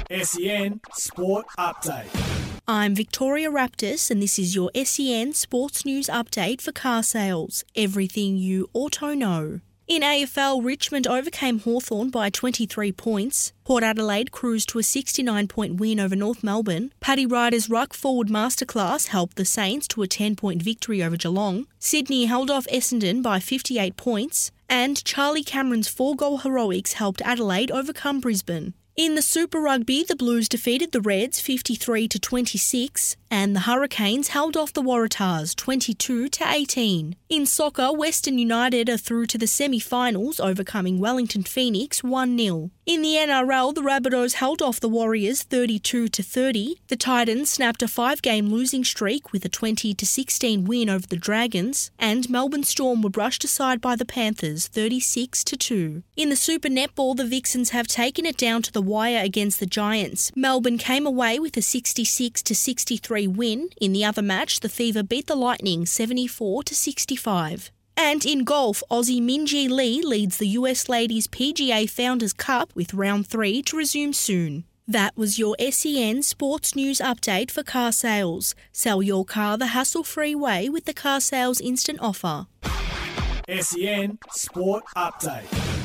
SEN Sport Update. I'm Victoria Raptis and this is your SEN Sports News Update for car sales. Everything you auto know. In AFL, Richmond overcame Hawthorn by 23 points. Port Adelaide cruised to a 69-point win over North Melbourne. Paddy Ryder's ruck forward masterclass helped the Saints to a 10-point victory over Geelong. Sydney held off Essendon by 58 points. And Charlie Cameron's 4-goal heroics helped Adelaide overcome Brisbane. In the Super Rugby, the Blues defeated the Reds 53-26 and the Hurricanes held off the Waratahs 22-18. In soccer, Western United are through to the semi-finals, overcoming Wellington Phoenix 1-0. In the NRL, the Rabbitohs held off the Warriors 32-30. The Titans snapped a 5-game losing streak with a 20-16 win over the Dragons, and Melbourne Storm were brushed aside by the Panthers 36-2. In the Super Netball, the Vixens have taken it down to the wire against the Giants. Melbourne came away with a 66-63 win. In the other match, the Fever beat the Lightning 74-65. And in golf, Aussie Minjee Lee leads the US Ladies PGA Founders Cup with round 3 to resume soon. That was your SEN Sports News Update for car sales. Sell your car the hassle-free way with the Car Sales Instant Offer. SEN Sport Update.